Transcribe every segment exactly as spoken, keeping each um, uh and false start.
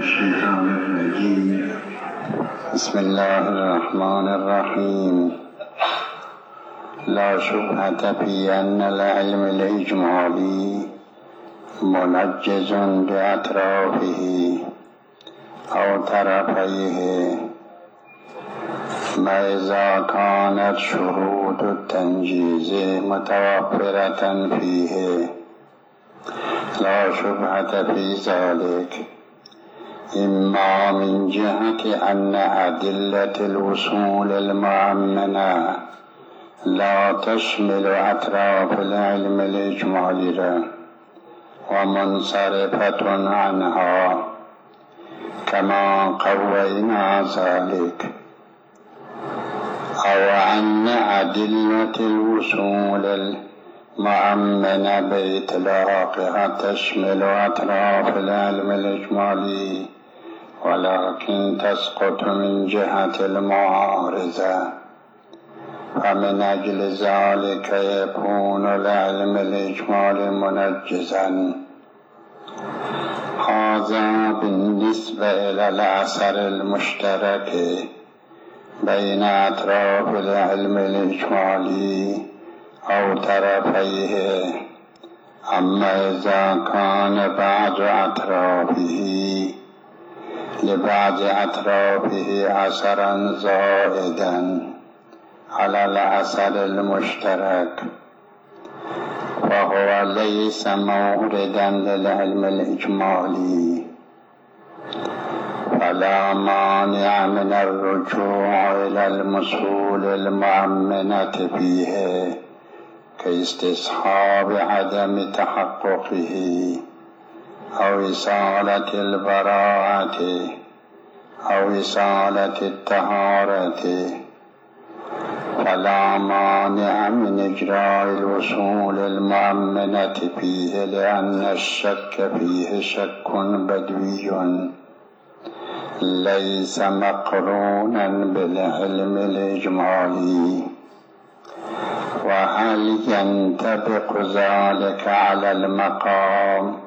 الشيطان الرجيم. بسم الله الرحمن الرحيم. لا شبهة في أن العلم الإجمالي منجز بأطرافه أو طرفيه، ما إذا كانت شروط التنجيز متوفرة فيه. لا شبهة في ذلك، إما من جهة أن أدلة الوصول المؤمنة لا تشمل أطراف العلم الإجمالي ومنصرفة عنها، كما قوينا ذلك، أو أن أدلة الوصول المؤمنة بإطلاقها تشمل أطراف العلم الإجمالي ولكن تسقط من جهة المعارضة، فمن أجل ذلك يكون العلم الإجمالي منجزا. هذا بالنسبة إلى الأثر المشترك بين أطراف العلم الإجمالي أو طرفيه. أما إذا كان بعض أطرافه لبعض أطرافه أثرا زائدا على الأثر المشترك، فهو ليس موردا للعلم الإجمالي، فلا مانع من الرجوع إلى المصول المؤمنة فيه كاستصحاب عدم تحققه أو إصالة البراءة أو إصالة الطهارة. فلا مانع من إجراء الوصول المؤمنة فيه، لأن الشك فيه شك بدوي ليس مقرونا بالعلم الإجمالي. وهل ينطبق ذلك على المقام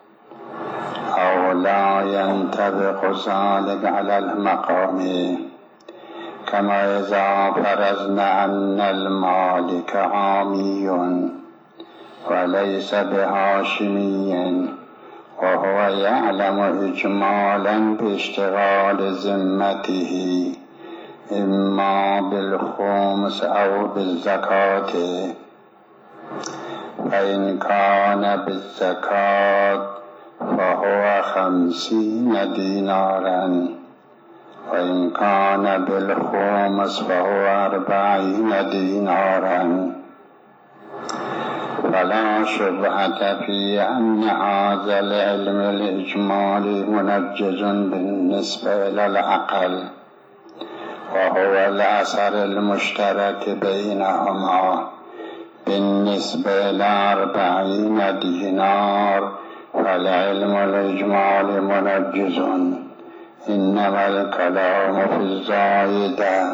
أو لا ينطبق ذلك على المقام؟ كما إذا فرضنا أن المالك عامي وليس بهاشمي، وهو يعلم إجمالا باشتغال ذمته إما بالخمس أو بالزكاة، فإن كان بالزكاة فهو خمسين دينارا، وإن كان بالخمس فهو أربعين دينارا. فلا شبهة في أن هذا العلم الإجمالي منجز بالنسبة إلى العقل، وهو الأثر المشترك بينهما. بالنسبة إلى أربعين دينار فالعلم الإجمالي منجز، إنما الكلام في الزايدة.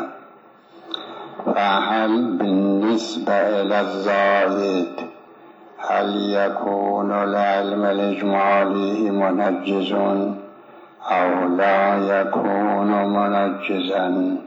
فهل بالنسبة إلى الزايد هل يكون العلم الإجمالي منجز أو لا يكون منجزا؟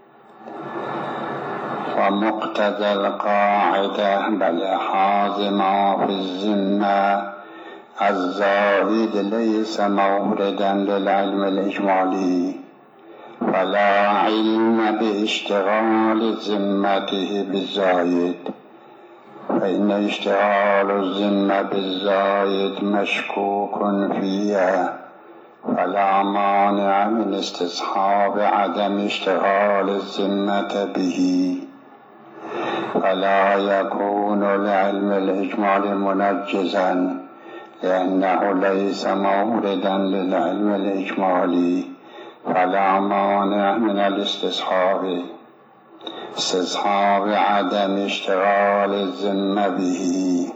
ومقتضى القاعدة بلحاظ ما في الذمة الزائد ليس موردا للعلم الإجمالي، فلا علم باشتغال ذمته بالزايد، فإن اشتغال الذمة بالزايد مشكوك فيه، فلا مانع من استصحاب عدم اشتغال الذمة به، فلا يكون العلم الإجمالي منجزا، لأنه ليس موردا للعلم الإجمالي، فلا مانع من الاستصحاب استصحاب عدم اشتغال الذمة به.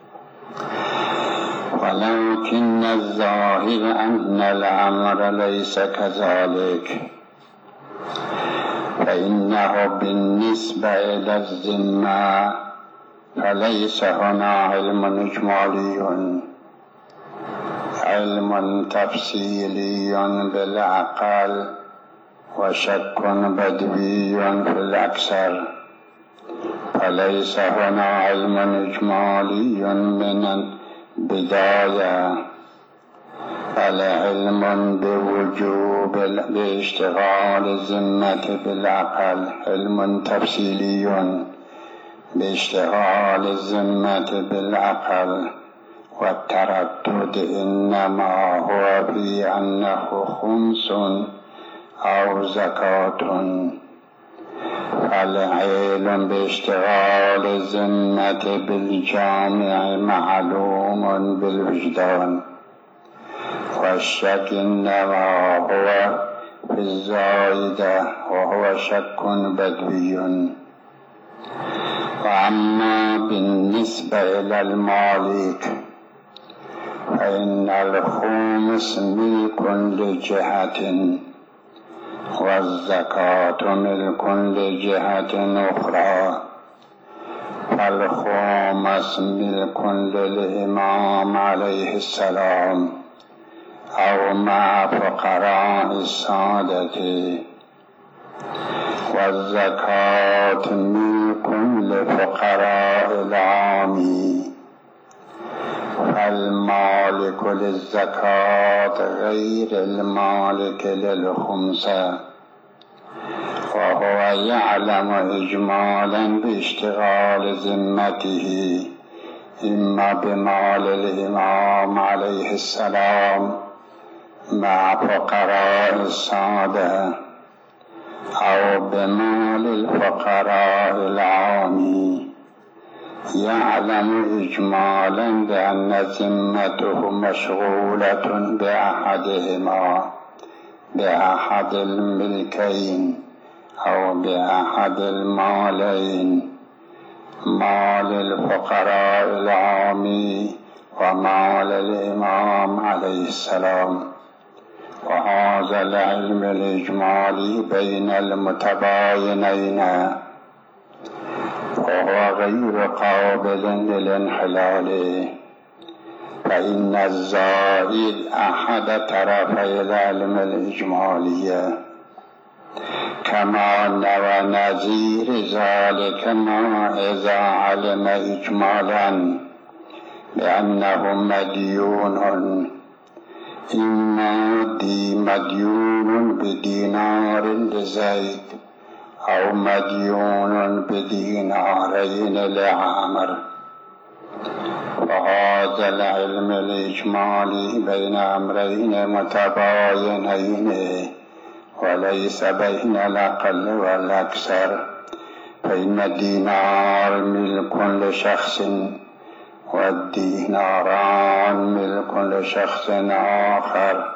ولكن الظاهر أن الأمر ليس كذلك، فإنه بالنسبة إلى الذمة فليس هنا علم إجمالي، علم تفصيلي بالعقل وشك بدوي في الأكثر، فليس هنا علم إجمالي من البداية، بل علم بوجوب باشتغال الذمة بالعقل، علم تفصيلي باشتغال الذمة بالعقل، والتردد إنما هو في أنه خمس أو زكاة. فالعلم باشتغال الذمة بالجامع معلوم بالوجدان، والشك إنما هو في الزائدة وهو شك بدوي. وأما بالنسبة إلى المالك فإن الخمس ملك لجهة والزكاة ملك لجهة أخرى، فالخمس ملك للإمام عليه السلام أو مع فقراء السادة، والزكاة ملك لفقراء العام، فالمالك للزكاة غير المالك للخمسة، وهو يعلم إجمالا باشتغال ذمته إما بمال الإمام عليه السلام مع فقراء السادة أو بمال الفقراء العام، يعلم إجمالا بأن ذمته مشغولة بأحدهما، بأحد الملكين أو بأحد المالين، مال الفقراء العام ومال الإمام عليه السلام. وهذا العلم الإجمالي بين المتباينين وهو غير قابل للانحلال، فإن الزائد أحد طرفي العلم الإجمالي، كما ونظير ذلك ما إذا علم إجمالا بأنه مديون، إما دي مديون بدينار لزيد أو مديون بدينارين لعامر. وهذا العلم الإجمالي بين أمرين متباينين وليس بين الأقل والأكثر، فإن الدينار ملك لشخص والديناران ملك لشخص آخر،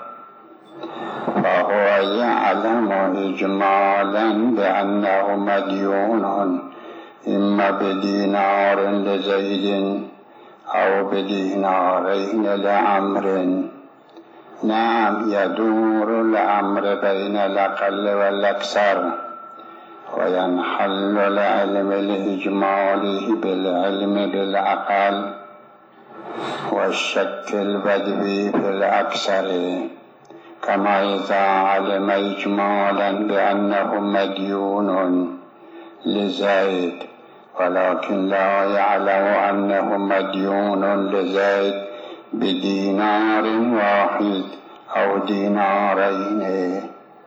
فهو يعلم إجمالا بأنه مديون إما بدينار لزيد أو بدينارين لعمر. نعم، يدور الأمر بين الأقل والأكثر، وينحل العلم الإجمالي بالعلم بالعقل، والشك البدوي في الأكثر، كما إذا علم إجمالا بأنه مديون لزيد ولكن لا يعلم أنه مديون لزيد بدينار واحد أو دينارين.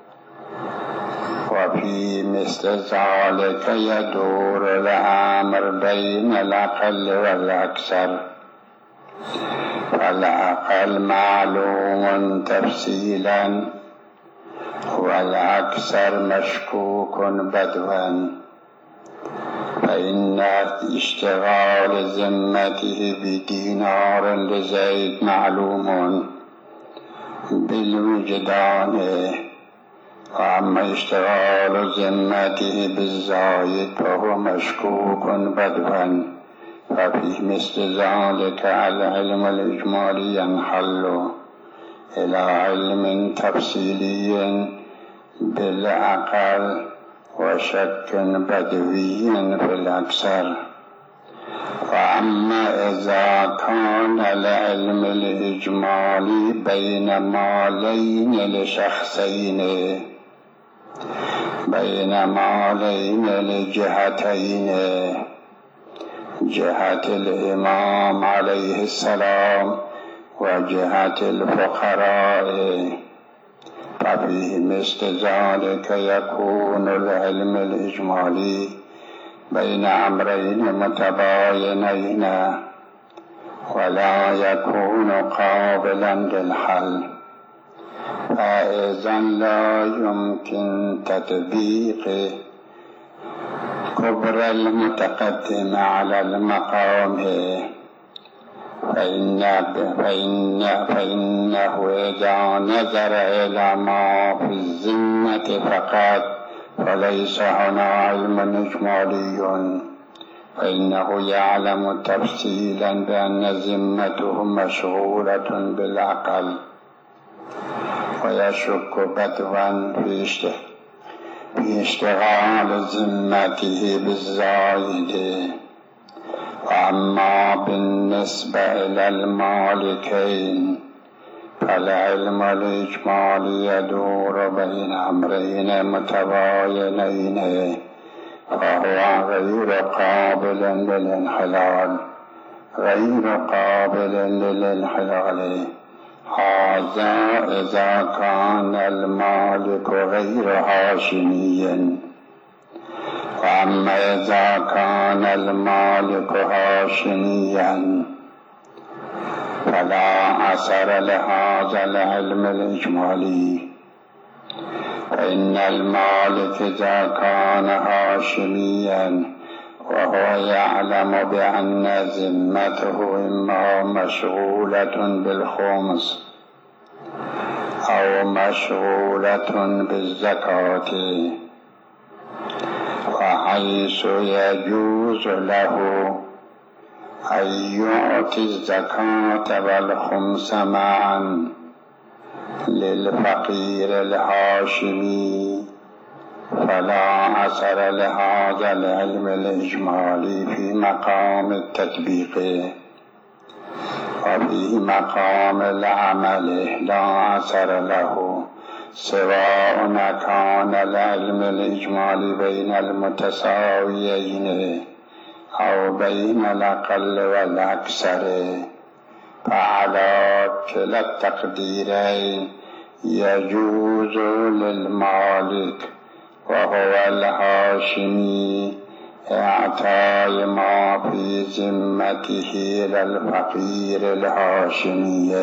وفي مثل ذلك يدور الأمر بين الأقل والأكثر، فالأقل معلوم تفصيلا والأكثر مشكوك بدوا، فإن اشتغال ذمته بدينار لزيد معلوم بالوجدان، وأما اشتغال ذمته بالزايد فهو مشكوك بدوا، ففي مثل ذلك العلم الإجمالي ينحل إلى علم تفصيلي بالعقل وشك بدوي في الأكثر. وأما إذا كان العلم الإجمالي بين مالين لشخصين بين مالين لجهتين، جهة الإمام عليه السلام وجهة الفقراء، ففيه مثل ذلك يكون العلم الإجمالي بين أمرين متباينين ولا يكون قابلا للحل، فإذا لا يمكن تطبيق كبر المتقدم على المقام، فإن فإن فإنه إذا نظر إلى ما في الذمة فقط فليس هنا علم إجمالي، فإنه يعلم تفصيلا بأن ذمته مشغولة بالعقل، ويشك بدوا في اشتغال ذمته بالزائد. وأما بالنسبة إلى المالكين فالعلم الإجمالي يدور بين أمرين متباينين، فهو غير قابل للانحلال غير قابل للانحلال هذا إذا كان المالك غير هاشمي. وأما إذا كان المالك هاشميا فلا أثر لهذا العلم الإجمالي، فإن المالك إذا كان هاشميا وهو يعلم بأن ذمته إما مشغولة بالخمس أو مشغولة بالزكاة، وحيث يجوز له أن يعطي الزكاة والخمس معا للفقير الهاشمي فلا أثر لهذا العلم الإجمالي في مقام التطبيق، وفي مقام العمل لا أثر له، سواء كان العلم الإجمالي بين المتساويين أو بين الأقل والأكثر، فعلى كلا التقديرين يجوز للمالك وهو الهاشمي إعطاء ما في ذمته للفقير الهاشمي،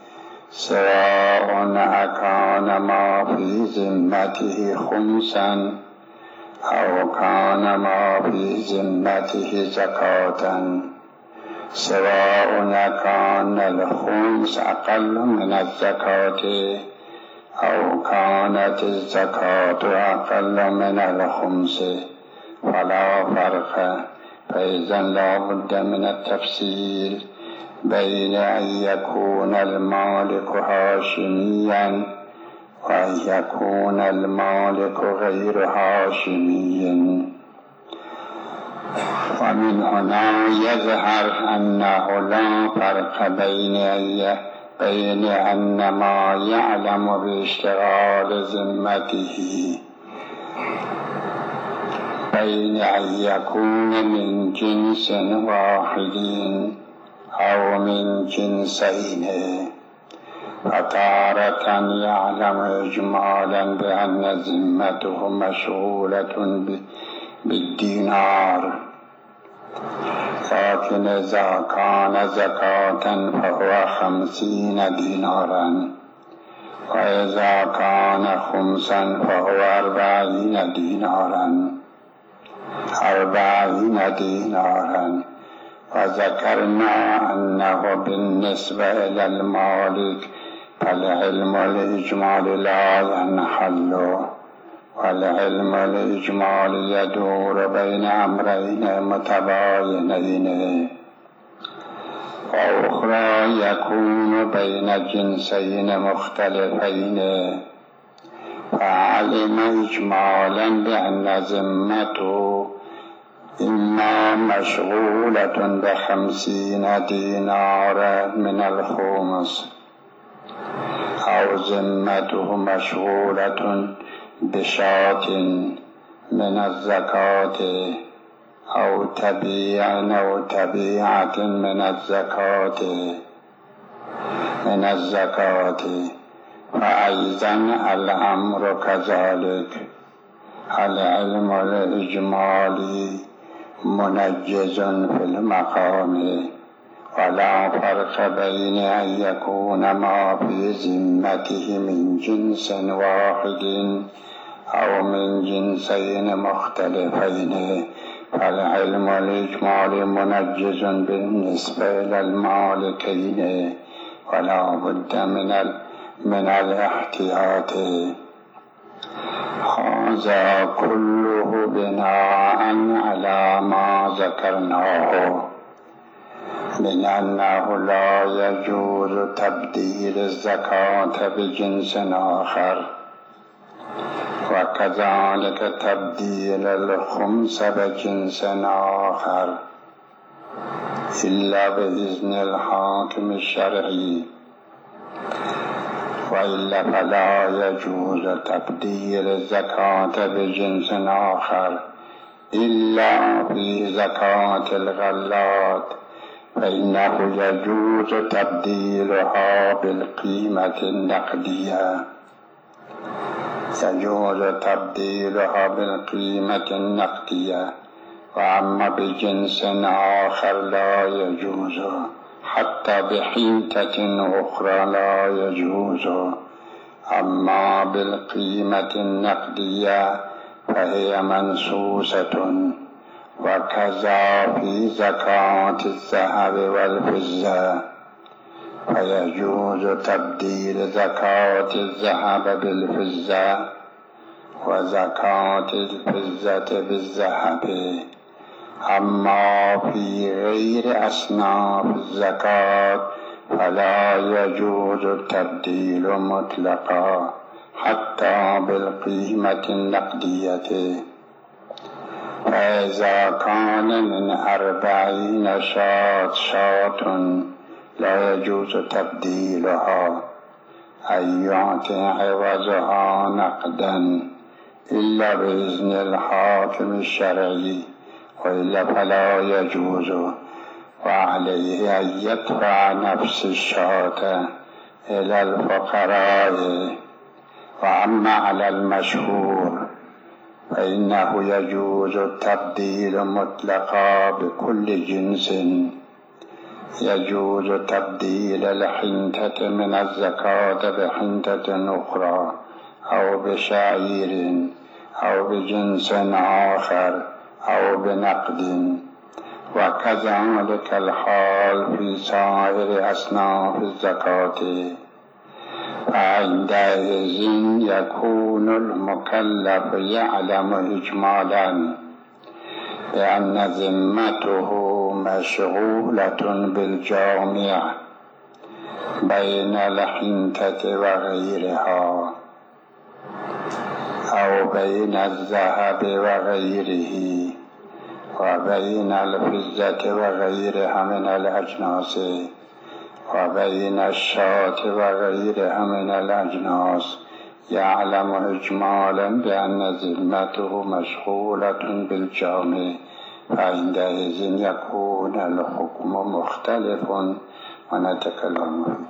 سواء أكان ما في ذمته خمسا أو كان ما في ذمته زكاة، سواء كان الخمس أقل من الزكاة أو كانت الزكاة أقل من الخمس، فلا فرق. فإذا لا بد من التفصيل بين أن يكون المالك هاشميا وأن يكون المالك غير هاشمي. ومن هنا يظهر أنه لا فرق بين أن بين أن ما يعلم باشتغال ذمته بين أن يكون من جنس واحد أو من جنسين، فتارة يعلم إجمالا بأن ذمته مشغولة بالدينار، لكن إذا كان زكاة فهو خمسين دينارا، وإذا كان خمسا فهو أربعين دينارا أربعين دينارا. وذكرنا أنه بالنسبة إلى المالك فالعلم الإجمالي لا ينحل، والعلم الإجمالي يدور بين أمرين متباينين، وأخرى يكون بين جنسين مختلفين، فعلم إجمالا بأن ذمته إما مشغولة بخمسين دينارا من الخمس أو ذمته مشغولة بشاة من الزكاة أو تبيع أو تبيعة من الزكاة من الزكاة فأيضا الأمر كذلك. العلم الإجمالي منجز في المقام، ولا فرق بين أن يكون ما في ذمته من جنس واحد أو من جنسين مختلفين، فالعلم الإجمالي منجز بالنسبة إلى المالكين، ولا بد من من الاحتياط. هذا كله بناء على ما ذكرناه من أنه لا يجوز تبديل الزكاة بجنس آخر، وكذلك تبديل الخمس بجنس آخر إلا بإذن الحاكم الشرعي، وإلا فلا يجوز تبديل الزكاة بجنس آخر إلا في زكاة الغلات، فإنه يجوز تبديلها بالقيمة النقدية يجوز تبديلها بالقيمة النقدية وأما بجنس آخر لا يجوز، حتى بحنطة أخرى لا يجوز. أما بالقيمة النقدية فهي منصوصة، وكذا في زكاة الذهب والفضة، فيجوز تبديل زكاة الذهب بالفضة وزكاة الفضة بالذهب. أما في غير أصناف الزكاة فلا يجوز التبديل مطلقا حتى بالقيمة النقدية. فإذا كان من أربعين شاة شاة لا يجوز تبديلها أن يعطي عوضها نقدا إلا بإذن الحاكم الشرعي، وإلا فلا يجوز، وعليه أن يدفع نفس الشاة إلى الفقراء. وأما على المشهور فإنه يجوز التبديل مطلقا بكل جنس، يجوز تبديل الحنطة من الزكاة بحنطة أخرى أو بشعير أو بجنس آخر أو بنقد، وكذلك الحال في سائر أصناف الزكاة. فعندئذ يكون المكلف يعلم إجمالا بأن ذمته مشغولة بالجامع بين الحنطة وغيرها أو بين الذهب وغيره وبين الفضة وغيرها من الأجناس وبين الشاة وغيرها من الأجناس، يعلم إجمالا بأن ذمته مشغولة بالجامع، فعندئذ يكون الحكم مختلف ونتكلم فيه.